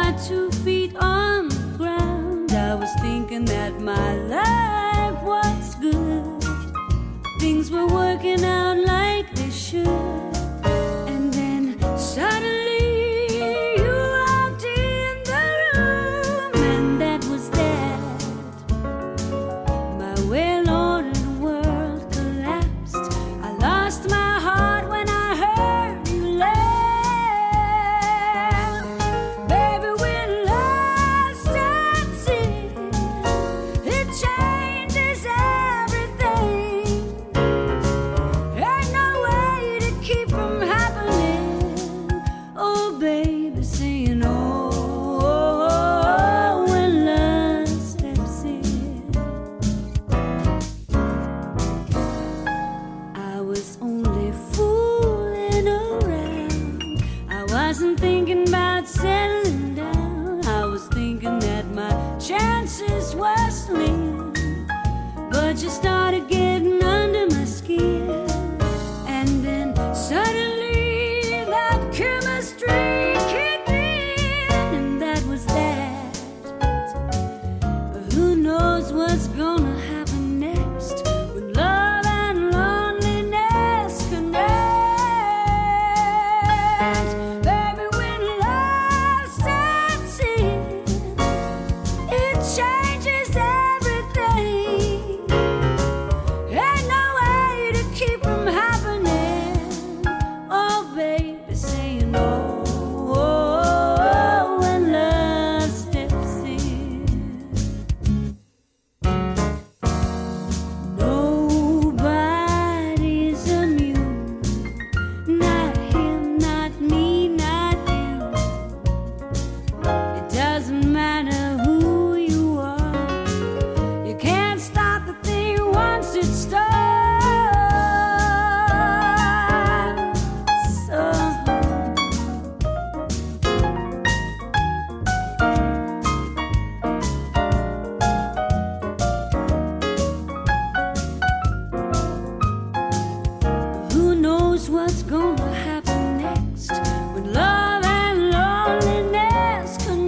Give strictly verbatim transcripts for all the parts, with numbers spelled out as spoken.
my two feet on the ground, I was thinking that my life was good. Things were working out like they should. And then suddenly you walked in the room, and that was that. My well-ordered world collapsed. I lost my heart when I heard you laugh. Baby, when love steps in, it changes everything. Ain't no way to keep from happening. Oh, baby, saying oh, when love steps in. I was only fooling around. I wasn't thinking about settling down. I was thinking that my chances were slim. But you started getting under my skin. And then suddenly that chemistry kicked in, and that was that. But who knows what's gonna happen next when love and loneliness connect. Baby, when love steps in, it changes everything. Ain't no way to keep from happening. Oh, baby, saying oh, when love steps in. Nobody's immune. Not him, not me, not you. It doesn't matter who you are. You can't stop the thing once it starts. So who knows what's gonna happen next when love and loneliness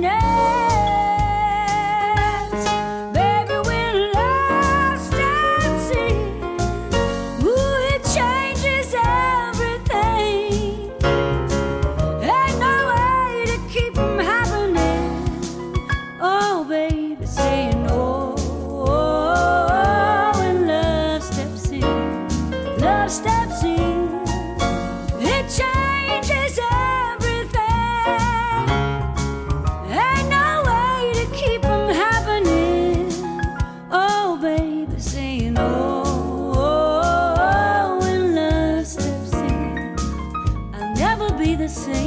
connect. Baby, when love steps in, ooh, it changes everything. Ain't no way to keep from happening. Oh, baby, saying oh, when love steps in. Love steps in, it changes everything. Ain't no way to keep from happening. Oh, baby, saying oh, when love steps in. I'll never be the same.